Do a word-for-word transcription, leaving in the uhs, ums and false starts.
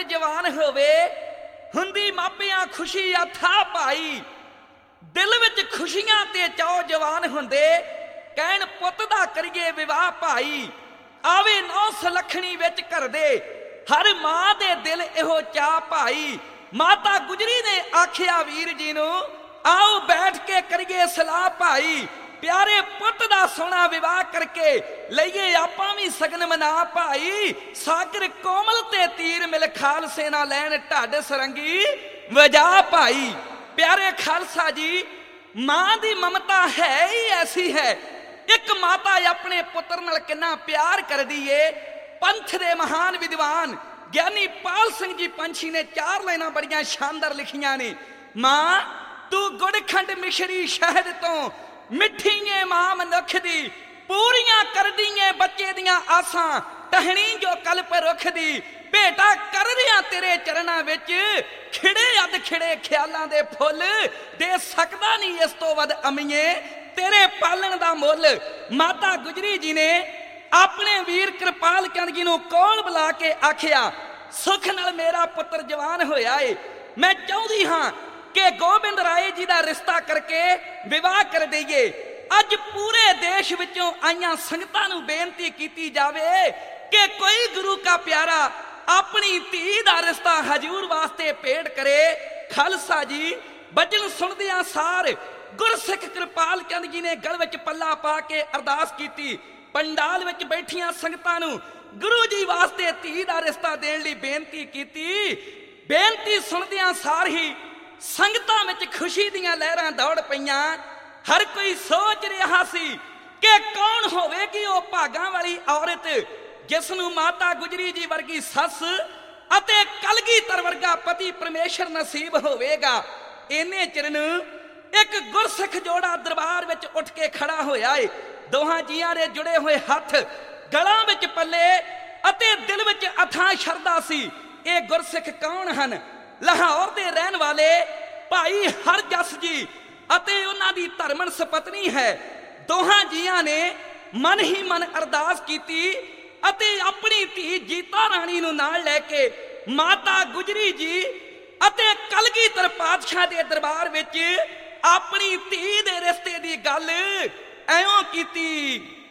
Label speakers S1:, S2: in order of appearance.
S1: जवान होवे हुंदी मापियां खुशी अथा पाई। दिल विच खुशियां ते चाओ जवान हुंदे कहण पुत दा करिए विवाह भाई। आवे नौ सलखणी विच कर दे हर मां दे दिल इहो चा भाई। माता गुजरी ने आखिया वीर जी नूं आओ बैठ के करिए सलाह भाई। प्यारे पुत दा सोना विवाह करके लईए आपां भी सगन मना भाई। सागर कोमल ते तीर मिल खालसे ना लैन ढाड सरंगी वजा भाई। प्यारे खालसा जी मां दी ममता है ही ऐसी है। एक माता अपने पुत्र नाल किन्ना प्यार कर दी है। पंथ दे महान विद्वान ज्ञानी पाल सिंह जी पंछी ने चार लाइनां बड़ियां शानदार लिखियां ने। मां तू गुड़ खंड मिश्री शहद तो मिठीए मां मनुख दी पूरियां कर दीए बच्चे दियां आसां टहनी जो कल्प रुख दी। भेटा कर रिया तेरे चरणा विच खिड़े अद खिड़े ख्यालां दे फुल दे सकदा नहीं इस तो वध अमीए तेरे पालन दा मुल। माता गुजरी जी ने अपने वीर कृपाल चंद जी नूं कोल बुला के आखिया सुख नाल मेरा पुत्र जवान होया है। मैं चाहुंदी हां कि गोबिंद राय जी का रिश्ता करके विवाह कर दईए। अज पूरे देश विचों आईयां संगतां नूं बेनती कीती जावे कि कोई गुरु का प्यारा अपनी धी का रिश्ता हजूर वास्ते भेंट करे। खालसा जी बचन सुनदियां सार गुरसिख कृपाल चंद जी ने गल विच पल्ला पा के अरदास कीती। पंडाल विच बैठियां संगतां नूं गुरु जी वास्ते धी का रिश्ता देण लई बेनती कीती। बेनती सुनदियां सार ही संगतां विच खुशी दीयां लहरां दौड़ पईयां। हर कोई सोच रहा सी कि कौन होवेगी ओ भागां वाली औरत जिस नूं माता गुजरी जी वर्गी सस अते कलगीधर वर्गा पति परमेश्वर नसीब होवेगा। इन्ने चिर नूं एक गुरसिख जोड़ा दरबार विच उठ के खड़ा होया है। दोहां जियां दे जुड़े हुए हथ गलां विच पल्ले अते दिल विच अथां शरदा सी। ये गुरसिख कौन हन? लाहौर दे रहन वाले भाई हरजस जी अते उन्हां दी धर्मन सपत्नी है। दोहां जियां ने मन ही मन अरदास कीती अते अपनी धी जीता राणी नूं नाल लैके माता गुजरी जी अते कलगीधर पातशाह दे दरबार विच अपनी धी दे रिश्ते दी गल ऐयों कीती।